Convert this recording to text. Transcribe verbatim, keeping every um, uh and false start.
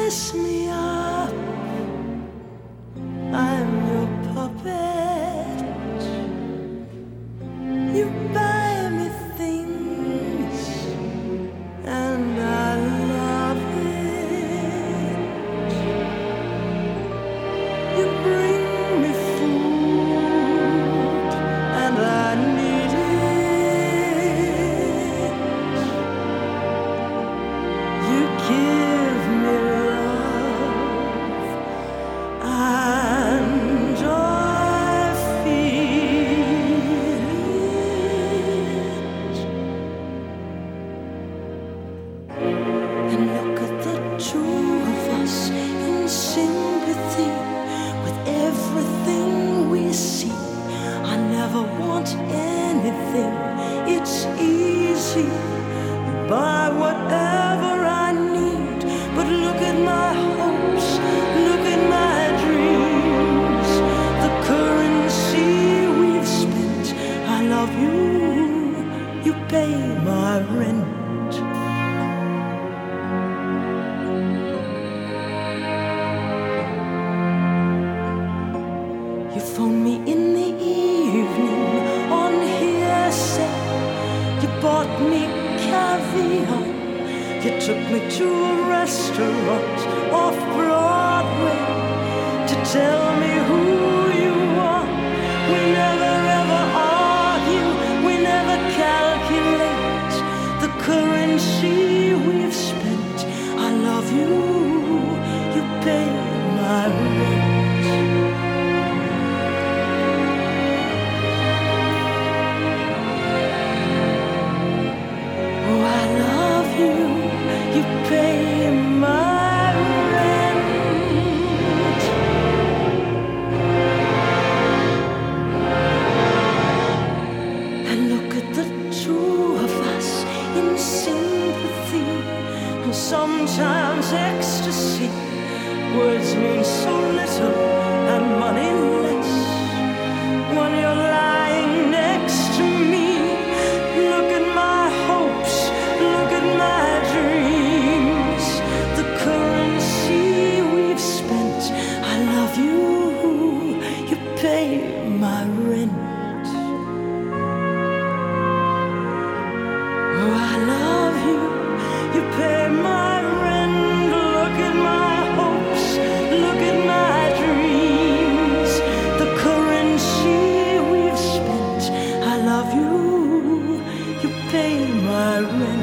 dress me up. I'm your puppet. You buy me things, and I love it. You bring me food, and I need it. You give me love, and I feel it. And look at the two of us in sympathy with everything we see. I never want anything, it's easy. Buy whatever I need, but look at my hopes, look at my dreams. The currency we've spent. I love you, you pay my rent. You phone me in the evening on hearsay. You bought me caviar. You took me to a restaurant off Broadway to tell me who you are. We never ever argue, we never calculate the currency we've spent. I love you, you pay my rent. Oh, I love you, you pay my rent. And look at the two of us in sympathy and sometimes ecstasy. Words mean so little and money less when you're lying next to me. Look at my hopes, look at my dreams. The currency we've spent. I love you, you pay my rent. Oh, I love you, you pay my rent. Look at my hopes, look at my dreams. The currency we've spent. I love you, you pay my rent.